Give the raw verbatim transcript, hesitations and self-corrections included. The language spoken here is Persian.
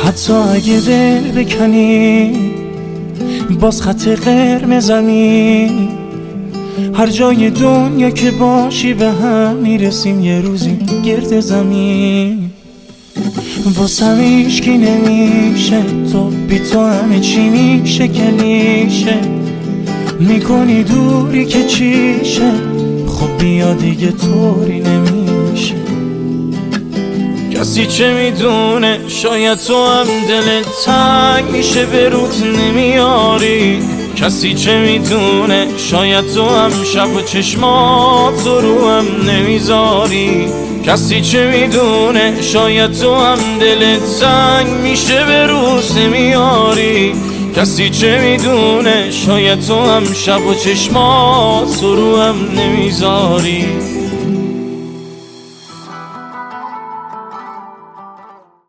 حتی اگه دل بکنی باز خط قرمزمی. هر جای دنیا که باشی به هم میرسیم یه روزی گرد زمین. واسم هیچکی نمیشه، تو بی تو همه چی میشه کلیشه. میکنی دوری که چیشه، خب بیا دیگه طوری نمیشه. کسی چه میدونه شاید تو هم دلت تنگ میشه به روت نمیاری. کسی چه میدونه شاید تو هم شب و چشمات رو هم نمیذاری. کسی چه میدونه شاید تو هم دلت تنگ میشه به روت نمیاری. کسی چه میدونه شاید تو هم شب و چشمات رو هم نمیذاری.